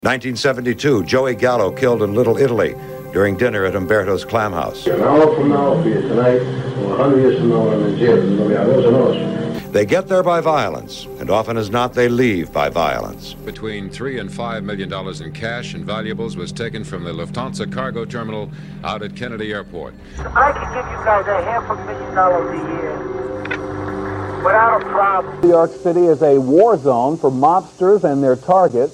1972, Joey Gallo killed in Little Italy during dinner at Umberto's Clam House. An hour from now, I'll be here tonight, or 100 years from now, I'm in jail. They get there by violence, and often as not, they leave by violence. Between $3 and $5 million in cash and valuables was taken from the Lufthansa cargo terminal out at Kennedy Airport. I could give you guys $500,000 a year without a problem. New York City is a war zone for mobsters and their targets.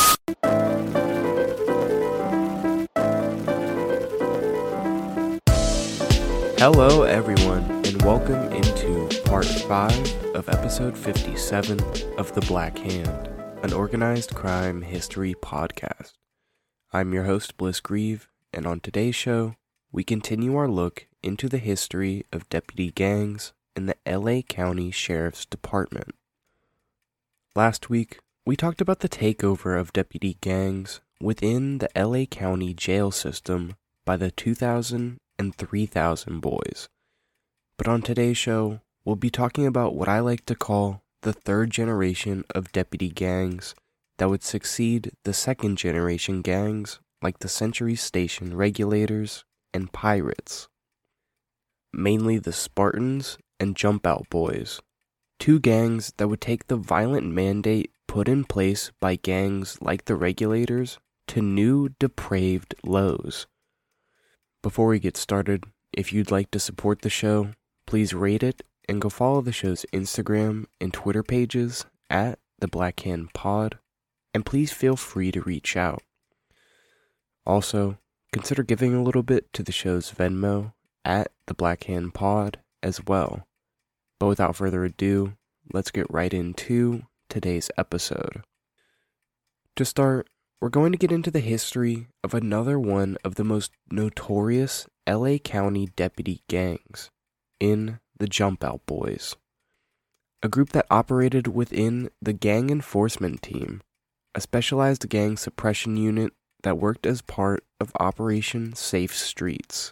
Hello everyone, and welcome into part 5 of episode 57 of The Black Hand, an organized crime history podcast. I'm your host Bliss Grieve, and on today's show, we continue our look into the history of deputy gangs in the LA County Sheriff's Department. Last week, we talked about the takeover of deputy gangs within the LA County jail system by the 2000 and 3000 boys. But on today's show, we'll be talking about what I like to call the third generation of deputy gangs that would succeed the second generation gangs like the Century Station Regulators and Pirates. Mainly the Spartans and Jump Out Boys, two gangs that would take the violent mandate put in place by gangs like the Regulators to new depraved lows. Before we get started, if you'd like to support the show, please rate it and go follow the show's Instagram and Twitter pages at The Black Hand Pod, and please feel free to reach out. Also, consider giving a little bit to the show's Venmo at The Black Hand Pod as well. But without further ado, let's get right into today's episode. To start, we're going to get into the history of another one of the most notorious LA County deputy gangs, in the Jump Out Boys, a group that operated within the Gang Enforcement Team, a specialized gang suppression unit that worked as part of Operation Safe Streets.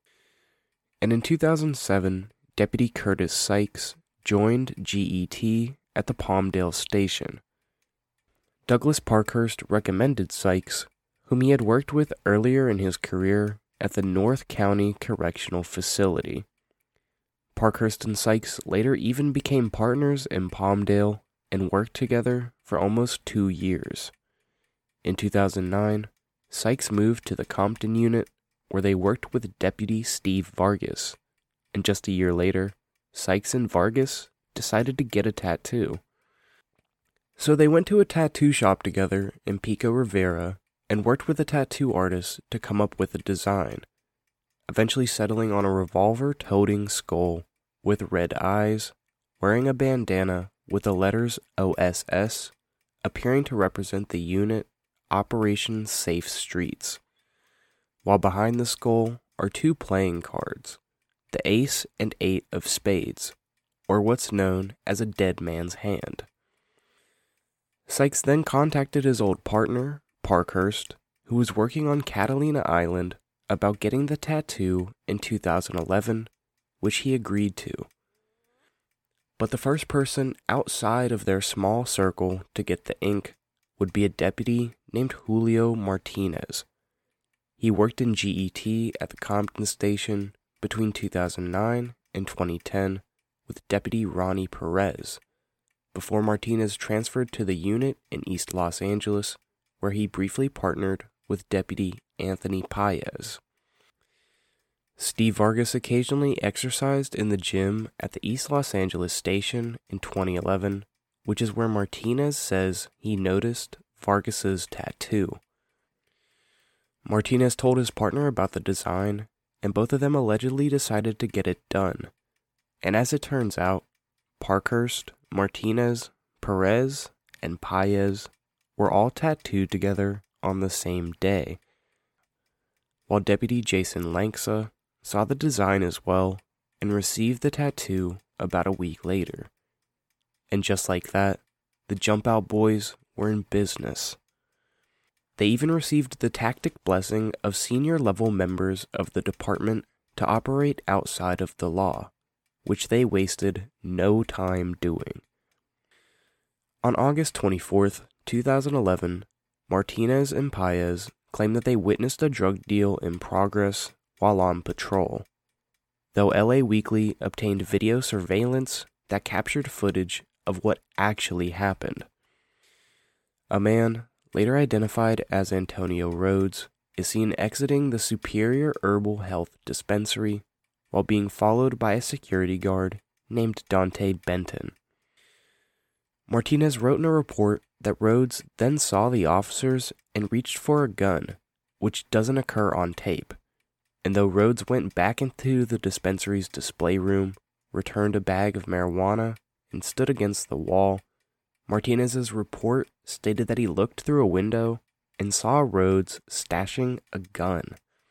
And in 2007, Deputy Curtis Sykes joined GET at the Palmdale Station. Douglas Parkhurst recommended Sykes, whom he had worked with earlier in his career at the North County Correctional Facility. Parkhurst and Sykes later even became partners in Palmdale and worked together for almost 2 years. In 2009, Sykes moved to the Compton unit, where they worked with Deputy Steve Vargas, and just a year later, Sykes and Vargas decided to get a tattoo. So they went to a tattoo shop together in Pico Rivera and worked with a tattoo artist to come up with a design, eventually settling on a revolver-toting skull with red eyes, wearing a bandana with the letters OSS, appearing to represent the unit Operation Safe Streets. While behind the skull are 2 playing cards, the Ace and 8 of Spades, or what's known as a dead man's hand. Sykes then contacted his old partner, Parkhurst, who was working on Catalina Island, about getting the tattoo in 2011, which he agreed to. But the first person outside of their small circle to get the ink would be a deputy named Julio Martinez. He worked in GET at the Compton Station between 2009 and 2010 with Deputy Ronnie Perez, before Martinez transferred to the unit in East Los Angeles, where he briefly partnered with Deputy Anthony Paez. Steve Vargas occasionally exercised in the gym at the East Los Angeles station in 2011, which is where Martinez says he noticed Vargas's tattoo. Martinez told his partner about the design, and both of them allegedly decided to get it done. And as it turns out, Parkhurst, Martinez, Perez, and Paez were all tattooed together on the same day. While Deputy Jason Lanksa saw the design as well and received the tattoo about a week later. And just like that, the Jump Out Boys were in business. They even received the tacit blessing of senior level members of the department to operate outside of the law, which they wasted no time doing. On August 24th, 2011, Martinez and Paez claimed that they witnessed a drug deal in progress while on patrol, though LA Weekly obtained video surveillance that captured footage of what actually happened. A man, later identified as Antonio Rhodes, is seen exiting the Superior Herbal Health Dispensary while being followed by a security guard named Dante Benton. Martinez wrote in a report that Rhodes then saw the officers and reached for a gun, which doesn't occur on tape, and though Rhodes went back into the dispensary's display room, returned a bag of marijuana, and stood against the wall, Martinez's report stated that he looked through a window and saw Rhodes stashing a gun.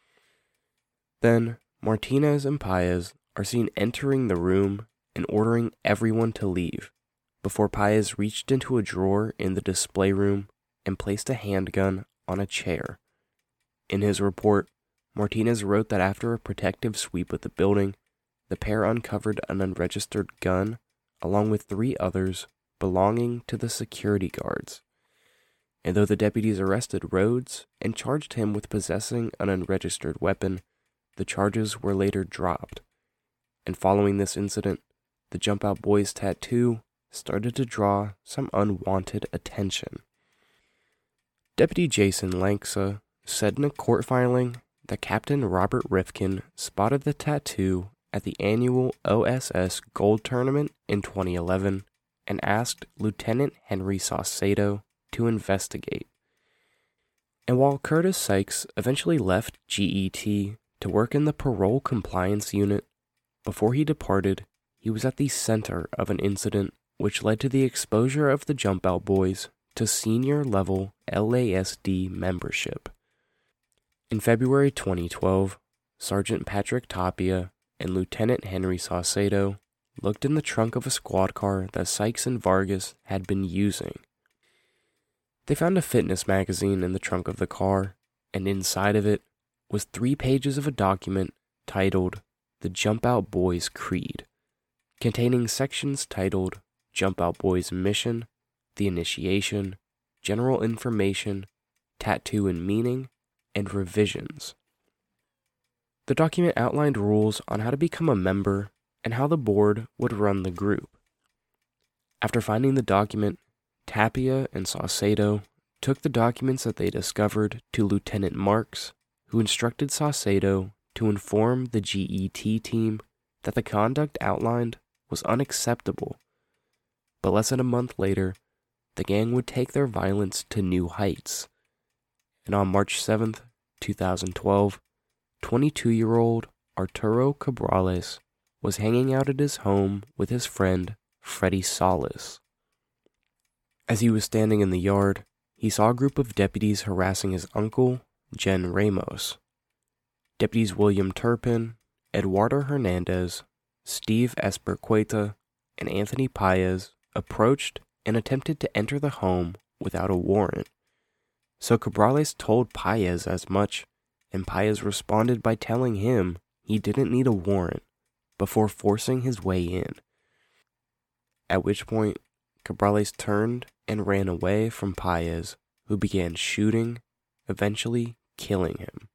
Then, Martinez and Paez are seen entering the room and ordering everyone to leave, before Paez reached into a drawer in the display room and placed a handgun on a chair. In his report, Martinez wrote that after a protective sweep of the building, the pair uncovered an unregistered gun along with 3 others belonging to the security guards. And though the deputies arrested Rhodes and charged him with possessing an unregistered weapon, the charges were later dropped. And following this incident, the Jump Out Boys tattoo started to draw some unwanted attention. Deputy Jason Lanksa said in a court filing that Captain Robert Rifkin spotted the tattoo at the annual OSS Gold Tournament in 2011 and asked Lieutenant Henry Saucedo to investigate. And while Curtis Sykes eventually left GET to work in the parole compliance unit, before he departed, he was at the center of an incident which led to the exposure of the Jump Out Boys to senior-level LASD membership. In February 2012, Sergeant Patrick Tapia and Lieutenant Henry Saucedo looked in the trunk of a squad car that Sykes and Vargas had been using. They found a fitness magazine in the trunk of the car, and inside of it was 3 pages of a document titled The Jump Out Boys Creed, containing sections titled Jump Out Boys Mission, The Initiation, General Information, Tattoo and Meaning, and Revisions. The document outlined rules on how to become a member and how the board would run the group. After finding the document, Tapia and Saucedo took the documents that they discovered to Lieutenant Marks, who instructed Saucedo to inform the GET team that the conduct outlined was unacceptable. But less than a month later, the gang would take their violence to new heights. And on March 7th, 2012, 22-year-old Arturo Cabrales was hanging out at his home with his friend, Freddie Salas. As he was standing in the yard, he saw a group of deputies harassing his uncle, Jen Ramos. Deputies William Turpin, Eduardo Hernandez, Steve Esperqueta, and Anthony Paez approached and attempted to enter the home without a warrant. So Cabrales told Paez as much, and Paez responded by telling him he didn't need a warrant before forcing his way in. At which point, Cabrales turned and ran away from Paez, who began shooting, eventually killing him.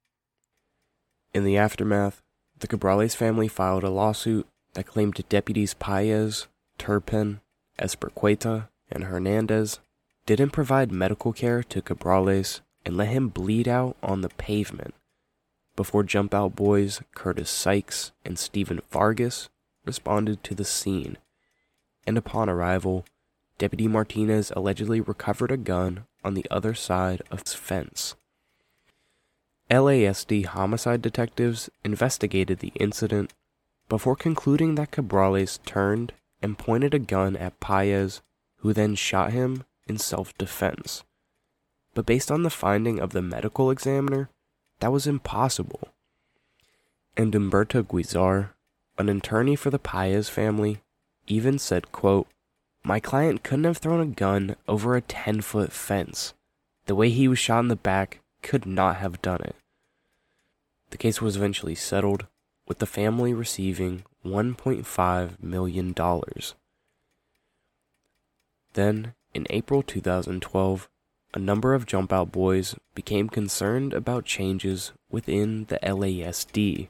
In the aftermath, the Cabrales family filed a lawsuit that claimed deputies Paez, Turpin, Esperqueta, and Hernandez didn't provide medical care to Cabrales and let him bleed out on the pavement, before Jump Out Boys Curtis Sykes and Stephen Vargas responded to the scene. And upon arrival, Deputy Martinez allegedly recovered a gun on the other side of the fence. LASD homicide detectives investigated the incident before concluding that Cabrales turned and pointed a gun at Paez, who then shot him in self-defense. But based on the finding of the medical examiner, that was impossible. And Humberto Guizar, an attorney for the Paez family, even said, quote, "My client couldn't have thrown a gun over a 10-foot fence. The way he was shot in the back could not have done it." The case was eventually settled, with the family receiving $1.5 million. Then, in April 2012, a number of Jump Out Boys became concerned about changes within the LASD.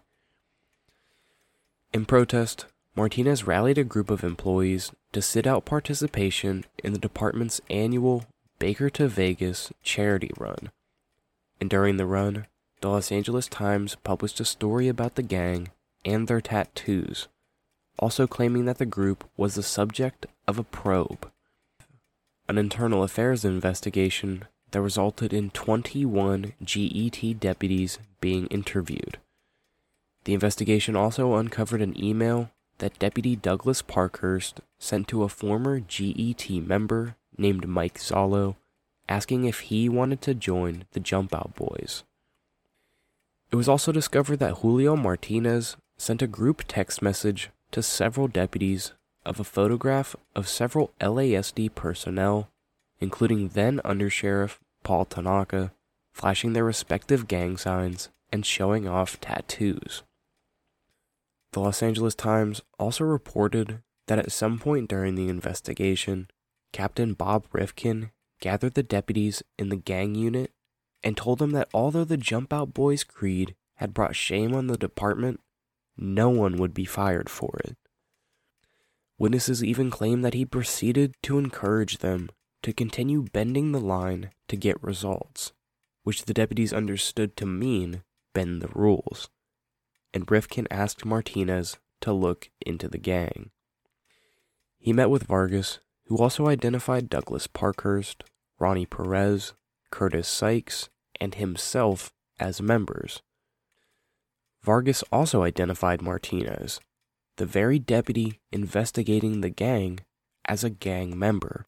In protest, Martinez rallied a group of employees to sit out participation in the department's annual Baker to Vegas charity run. And during the run, the Los Angeles Times published a story about the gang and their tattoos, also claiming that the group was the subject of a probe. An internal affairs investigation that resulted in 21 GET deputies being interviewed. The investigation also uncovered an email that Deputy Douglas Parkhurst sent to a former GET member named Mike Zollo, asking if he wanted to join the Jump Out Boys. It was also discovered that Julio Martinez sent a group text message to several deputies of a photograph of several LASD personnel, including then Undersheriff Paul Tanaka, flashing their respective gang signs and showing off tattoos. The Los Angeles Times also reported that at some point during the investigation, Captain Bob Rifkin gathered the deputies in the gang unit and told them that although the Jump Out Boys creed had brought shame on the department, no one would be fired for it. Witnesses even claim that he proceeded to encourage them to continue bending the line to get results, which the deputies understood to mean bend the rules, and Rifkin asked Martinez to look into the gang. He met with Vargas, who also identified Douglas Parkhurst, Ronnie Perez, Curtis Sykes, and himself as members. Vargas also identified Martinez, the very deputy investigating the gang, as a gang member.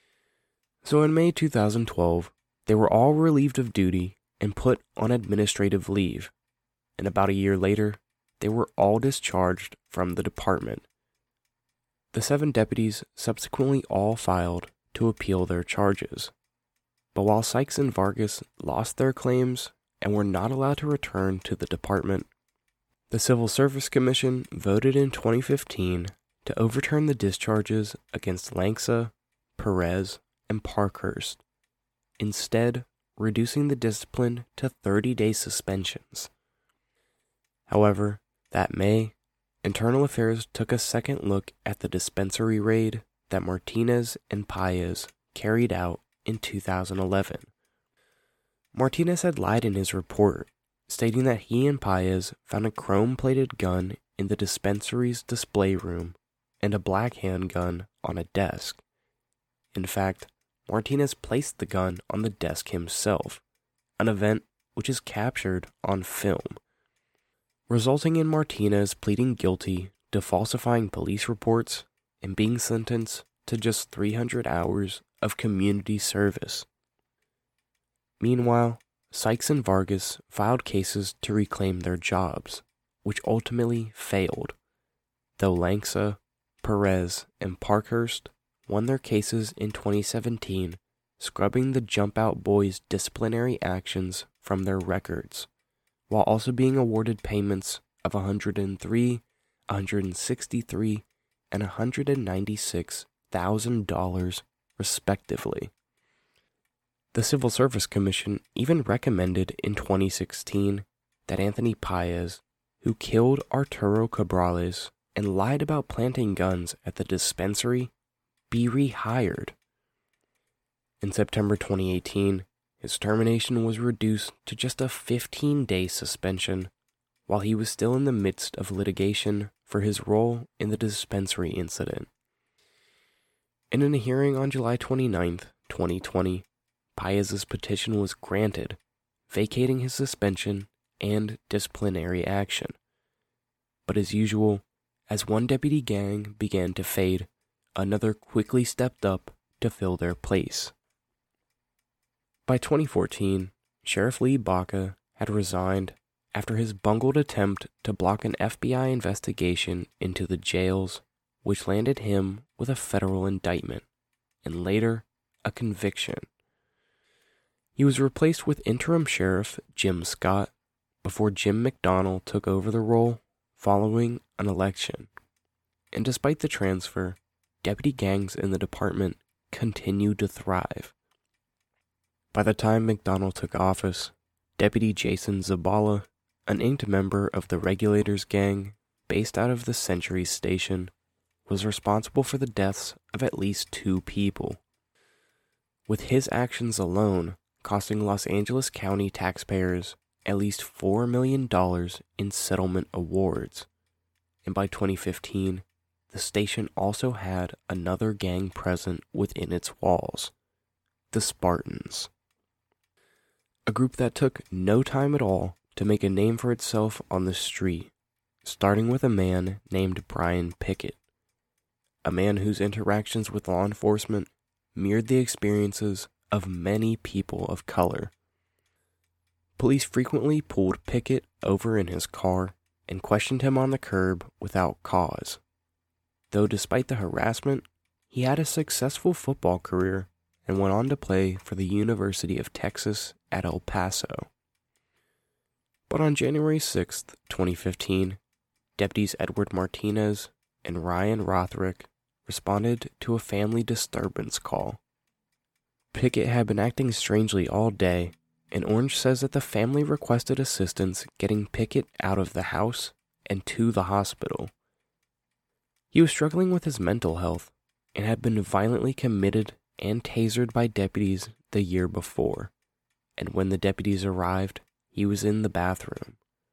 So in May 2012, they were all relieved of duty and put on administrative leave, and about a year later, they were all discharged from the department. The 7 deputies subsequently all filed to appeal their charges, but while Sykes and Vargas lost their claims and were not allowed to return to the department, the Civil Service Commission voted in 2015 to overturn the discharges against Lanksa, Perez, and Parkhurst, instead reducing the discipline to 30-day suspensions. However, that May, Internal Affairs took a second look at the dispensary raid that Martinez and Paez carried out in 2011. Martinez had lied in his report, stating that he and Paez found a chrome-plated gun in the dispensary's display room and a black handgun on a desk. In fact, Martinez placed the gun on the desk himself, an event which is captured on film, resulting in Martinez pleading guilty to falsifying police reports and being sentenced to just 300 hours of community service. Meanwhile, Sykes and Vargas filed cases to reclaim their jobs, which ultimately failed, though Lanksa, Perez, and Parkhurst won their cases in 2017, scrubbing the Jump Out Boys' disciplinary actions from their records, while also being awarded payments of $103, $163, and $196,000 respectively. The Civil Service Commission even recommended in 2016 that Anthony Paez, who killed Arturo Cabrales and lied about planting guns at the dispensary, be rehired. In September 2018, his termination was reduced to just a 15-day suspension while he was still in the midst of litigation for his role in the dispensary incident. And in a hearing on July 29, 2020, Paez's petition was granted, vacating his suspension and disciplinary action. But as usual, as one deputy gang began to fade, another quickly stepped up to fill their place. By 2014, Sheriff Lee Baca had resigned after his bungled attempt to block an FBI investigation into the jails, which landed him with a federal indictment, and later, a conviction. He was replaced with interim sheriff Jim Scott before Jim McDonnell took over the role following an election. And despite the transfer, deputy gangs in the department continued to thrive. By the time McDonnell took office, Deputy Jason Zabala, an inked member of the Regulators gang based out of the Century Station, was responsible for the deaths of at least 2 people, with his actions alone costing Los Angeles County taxpayers at least $4 million in settlement awards. And by 2015, the station also had another gang present within its walls, the Spartans. A group that took no time at all to make a name for itself on the street, starting with a man named Brian Pickett, a man whose interactions with law enforcement mirrored the experiences of many people of color. Police frequently pulled Pickett over in his car and questioned him on the curb without cause. Though despite the harassment, he had a successful football career and went on to play for the University of Texas at El Paso. But on January 6, 2015, Deputies Edward Martinez and Ryan Rothrick responded to a family disturbance call. Pickett had been acting strangely all day, and Orange says that the family requested assistance getting Pickett out of the house and to the hospital. He was struggling with his mental health and had been violently committed and tasered by deputies the year before, and when the deputies arrived, he was in the bathroom.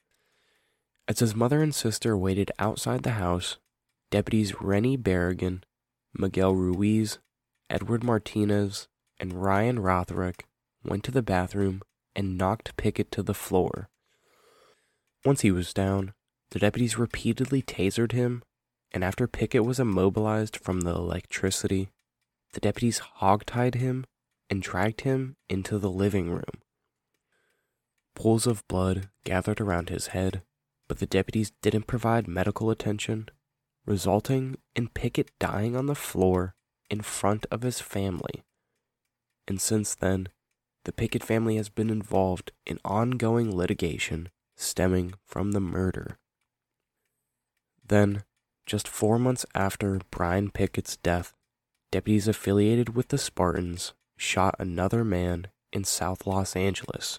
As his mother and sister waited outside the house, deputies Rennie Berrigan, Miguel Ruiz, Edward Martinez, and Ryan Rothrick went to the bathroom and knocked Pickett to the floor. Once he was down, the deputies repeatedly tasered him, and after Pickett was immobilized from the electricity, the deputies hogtied him and dragged him into the living room. Pools of blood gathered around his head, but the deputies didn't provide medical attention, resulting in Pickett dying on the floor in front of his family. And since then, the Pickett family has been involved in ongoing litigation stemming from the murder. Then, just 4 months after Brian Pickett's death, deputies affiliated with the Spartans shot another man in South Los Angeles.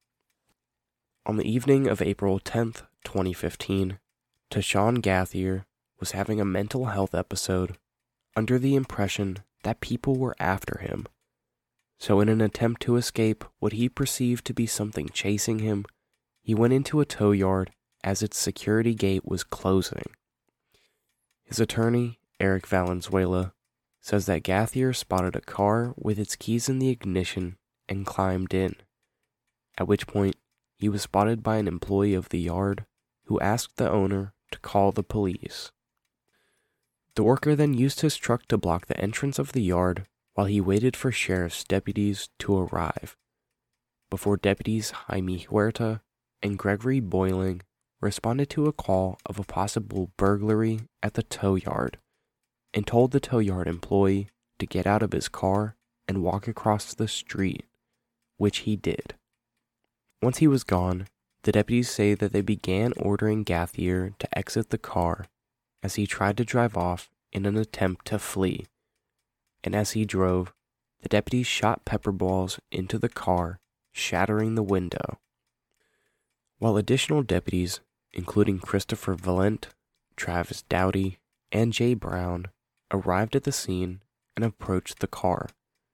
On the evening of April 10th, 2015, Tashawn Gathier was having a mental health episode under the impression that people were after him. So in an attempt to escape what he perceived to be something chasing him, he went into a tow yard as its security gate was closing. His attorney, Eric Valenzuela, says that Gathier spotted a car with its keys in the ignition and climbed in, at which point he was spotted by an employee of the yard who asked the owner to call the police. The worker then used his truck to block the entrance of the yard while he waited for sheriff's deputies to arrive, before deputies Jaime Huerta and Gregory Boiling responded to a call of a possible burglary at the tow yard and told the tow yard employee to get out of his car and walk across the street, which he did. Once he was gone, the deputies say that they began ordering Gathier to exit the car as he tried to drive off in an attempt to flee. And as he drove, the deputies shot pepper balls into the car, shattering the window. While additional deputies, including Christopher Valent, Travis Dowdy, and Jay Brown, arrived at the scene and approached the car.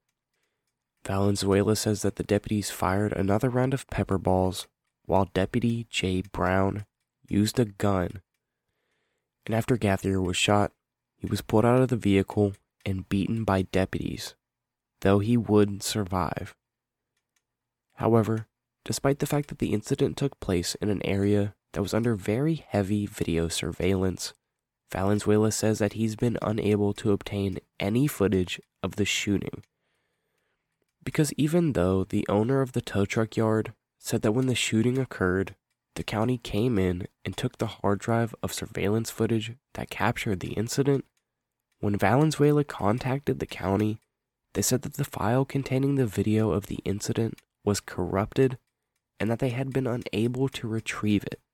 Valenzuela says that the deputies fired another round of pepper balls while Deputy Jay Brown used a gun. And after Gathier was shot, he was pulled out of the vehicle and beaten by deputies, though he would survive. However, despite the fact that the incident took place in an area that was under very heavy video surveillance, Valenzuela says that he's been unable to obtain any footage of the shooting. Because even though the owner of the tow truck yard said that when the shooting occurred, the county came in and took the hard drive of surveillance footage that captured the incident, when Valenzuela contacted the county, they said that the file containing the video of the incident was corrupted and that they had been unable to retrieve it.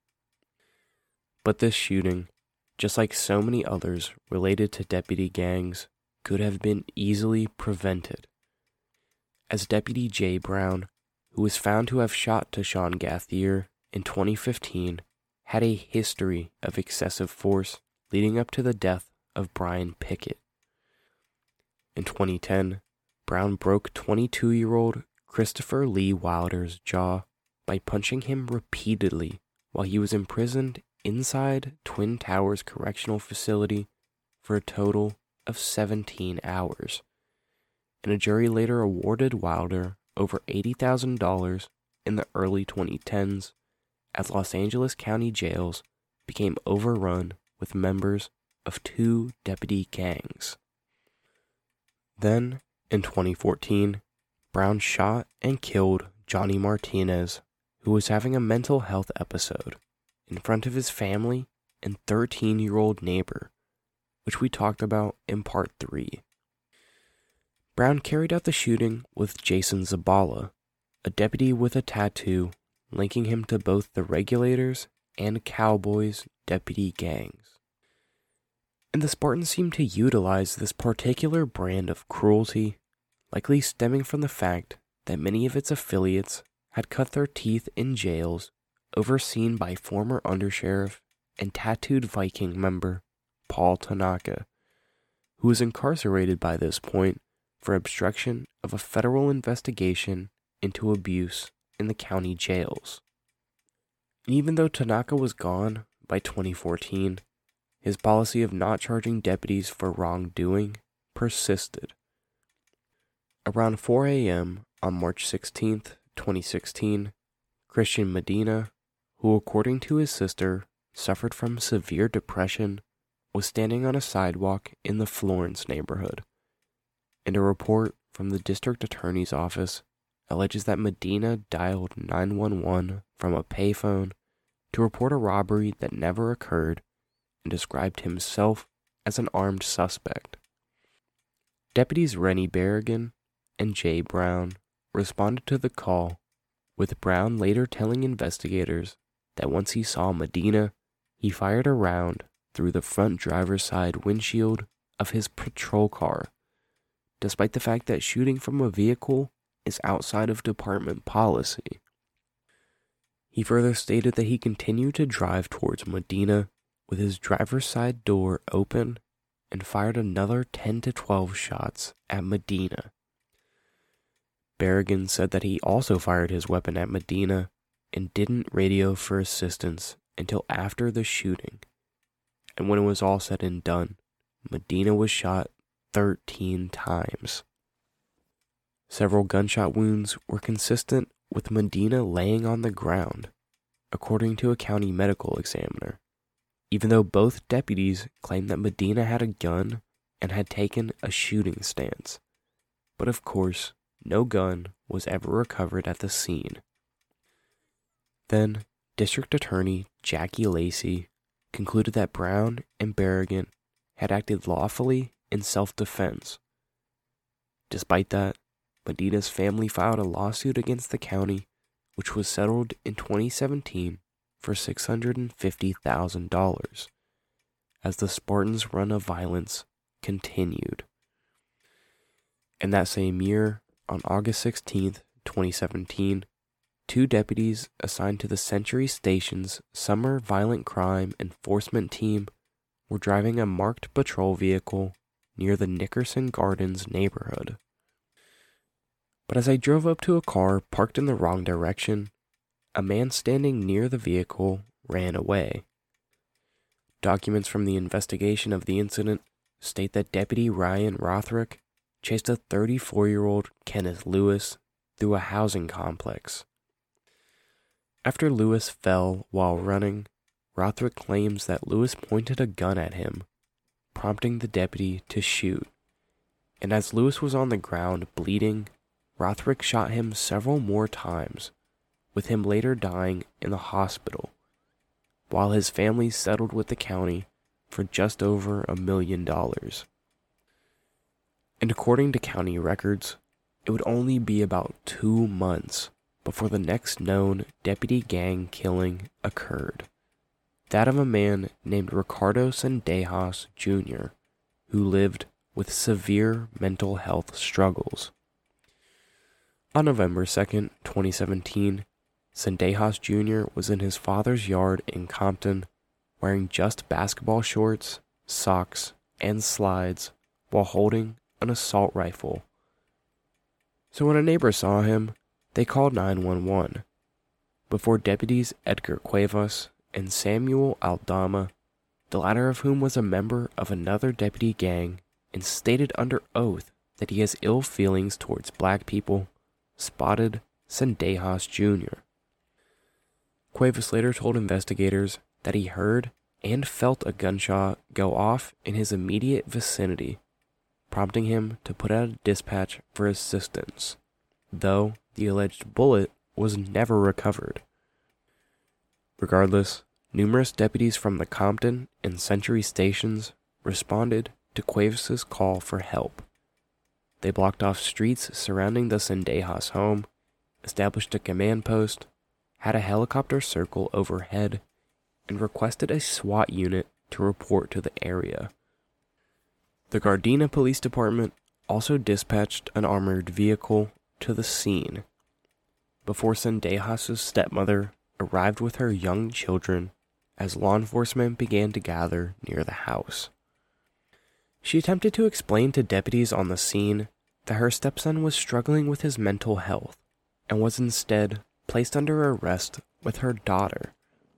But this shooting, just like so many others related to deputy gangs, could have been easily prevented. as Deputy Jay Brown, who was found to have shot Tashawn Gauthier in 2015, had a history of excessive force leading up to the death of Brian Pickett. In 2010, Brown broke 22-year-old Christopher Lee Wilder's jaw by punching him repeatedly while he was imprisoned inside Twin Towers Correctional Facility for a total of 17 hours. And a jury later awarded Wilder over $80,000 in the early 2010s as Los Angeles County jails became overrun with members of 2 deputy gangs. Then, in 2014, Brown shot and killed Johnny Martinez, who was having a mental health episode, in front of his family and 13-year-old neighbor, which we talked about in Part 3. Brown carried out the shooting with Jason Zabala, a deputy with a tattoo linking him to both the Regulators and Cowboys deputy gangs. And the Spartans seemed to utilize this particular brand of cruelty, likely stemming from the fact that many of its affiliates had cut their teeth in jails overseen by former undersheriff and tattooed Viking member Paul Tanaka, who was incarcerated by this point for obstruction of a federal investigation into abuse in the county jails. And even though Tanaka was gone by 2014, his policy of not charging deputies for wrongdoing persisted. Around 4 a.m. on March 16, 2016, Christian Medina, who according to his sister suffered from severe depression, was standing on a sidewalk in the Florence neighborhood. And a report from the district attorney's office alleges that Medina dialed 911 from a payphone to report a robbery that never occurred and described himself as an armed suspect. Deputies Rennie Berrigan and Jay Brown responded to the call, with Brown later telling investigators that once he saw Medina, he fired a round through the front driver's side windshield of his patrol car, despite the fact that shooting from a vehicle is outside of department policy. He further stated that he continued to drive towards Medina with his driver's side door open and fired another 10 to 12 shots at Medina. Berrigan said that he also fired his weapon at Medina and didn't radio for assistance until after the shooting. And when it was all said and done, Medina was shot 13 times. Several gunshot wounds were consistent with Medina laying on the ground, according to a county medical examiner, even though both deputies claimed that Medina had a gun and had taken a shooting stance. But of course, no gun was ever recovered at the scene. Then, District Attorney Jackie Lacey concluded that Brown and Berrigan had acted lawfully in self-defense. Despite that, Medina's family filed a lawsuit against the county, which was settled in 2017 for $650,000, as the Spartans' run of violence continued. And that same year, on August 16, 2017, 2 deputies assigned to the Century Station's Summer Violent Crime Enforcement Team were driving a marked patrol vehicle near the Nickerson Gardens neighborhood. But as I drove up to a car parked in the wrong direction, a man standing near the vehicle ran away. Documents from the investigation of the incident state that Deputy Ryan Rothrick chased a 34-year-old Kenneth Lewis through a housing complex. After Lewis fell while running, Rothrick claims that Lewis pointed a gun at him, prompting the deputy to shoot. And as Lewis was on the ground bleeding, Rothrick shot him several more times, with him later dying in the hospital, while his family settled with the county for just over $1 million. And according to county records, it would only be about 2 months before the next known deputy gang killing occurred, that of a man named Ricardo Sendejas Jr., who lived with severe mental health struggles. On November 2nd, 2017, Zendejas Jr. was in his father's yard in Compton, wearing just basketball shorts, socks, and slides while holding an assault rifle. So when a neighbor saw him, they called 911. Before deputies Edgar Cuevas and Samuel Aldama, the latter of whom was a member of another deputy gang and stated under oath that he has ill feelings towards black people, spotted Zendejas Jr. Cuevas later told investigators that he heard and felt a gunshot go off in his immediate vicinity, prompting him to put out a dispatch for assistance, though the alleged bullet was never recovered. Regardless, numerous deputies from the Compton and Century stations responded to Cuevas' call for help. They blocked off streets surrounding the Zendejas home, established a command post, had a helicopter circle overhead, and requested a SWAT unit to report to the area. The Gardena Police Department also dispatched an armored vehicle to the scene. Before Zendejas' stepmother arrived with her young children as law enforcement began to gather near the house. She attempted to explain to deputies on the scene that her stepson was struggling with his mental health and was instead placed under arrest with her daughter.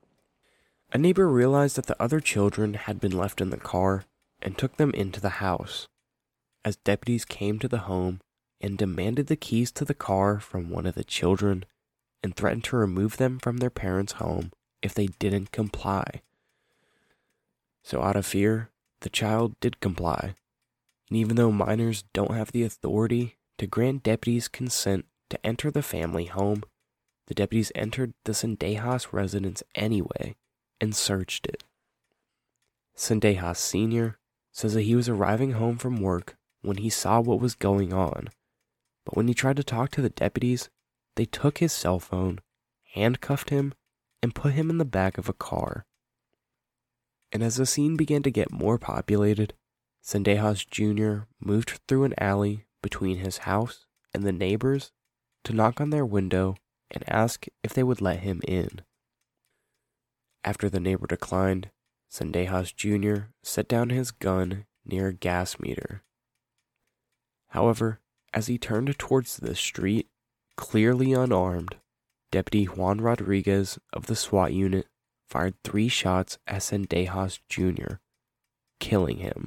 A neighbor realized that the other children had been left in the car and took them into the house. As deputies came to the home and demanded the keys to the car from one of the children and threatened to remove them from their parents' home if they didn't comply. So out of fear, the child did comply. And even though minors don't have the authority to grant deputies consent to enter the family home, the deputies entered the Zendejas residence anyway and searched it. Zendejas Sr. says that he was arriving home from work when he saw what was going on, but when he tried to talk to the deputies, they took his cell phone, handcuffed him, and put him in the back of a car. And as the scene began to get more populated, Zendejas Jr. moved through an alley between his house and the neighbors to knock on their window and ask if they would let him in. After the neighbor declined, Zendejas Jr. set down his gun near a gas meter. However, as he turned towards the street, clearly unarmed, Deputy Juan Rodriguez of the SWAT unit fired 3 shots at Zendejas Jr., killing him.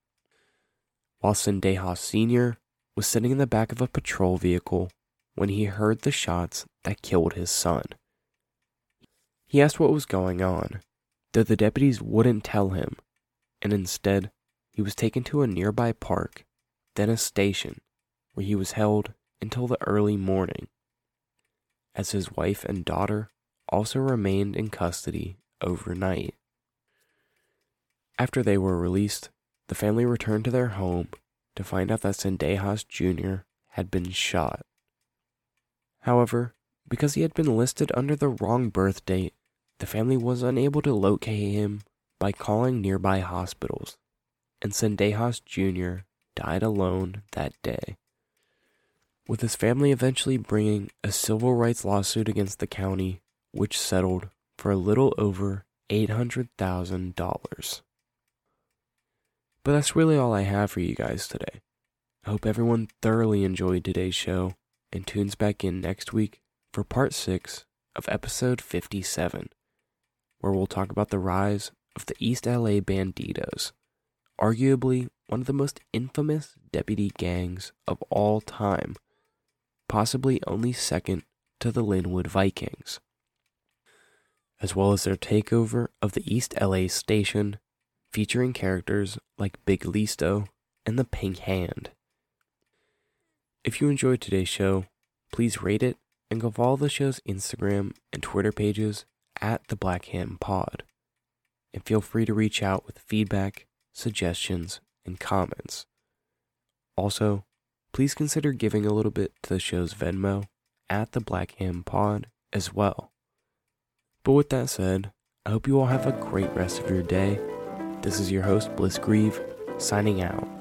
While Zendejas Sr. was sitting in the back of a patrol vehicle when he heard the shots that killed his son. He asked what was going on, though the deputies wouldn't tell him, and instead he was taken to a nearby park, then a station, where he was held until the early morning, as his wife and daughter also remained in custody overnight. After they were released, the family returned to their home to find out that Zendejas Jr. had been shot. However, because he had been listed under the wrong birth date, the family was unable to locate him by calling nearby hospitals, and Zendejas Jr. died alone that day, with his family eventually bringing a civil rights lawsuit against the county, which settled for a little over $800,000. But that's really all I have for you guys today. I hope everyone thoroughly enjoyed today's show and tunes back in next week for part 6 of episode 57, where we'll talk about the rise of the East LA Bandidos, arguably one of the most infamous deputy gangs of all time, possibly only second to the Linwood Vikings, as well as their takeover of the East LA station, featuring characters like Big Listo and the Pink Hand. If you enjoyed today's show, please rate it and go follow the show's Instagram and Twitter pages at The Black Hand Pod. And feel free to reach out with feedback, suggestions, and comments. Also, please consider giving a little bit to the show's Venmo at The Black Hand Pod as well. But with that said, I hope you all have a great rest of your day. This is your host, Bliss Grieve, signing out.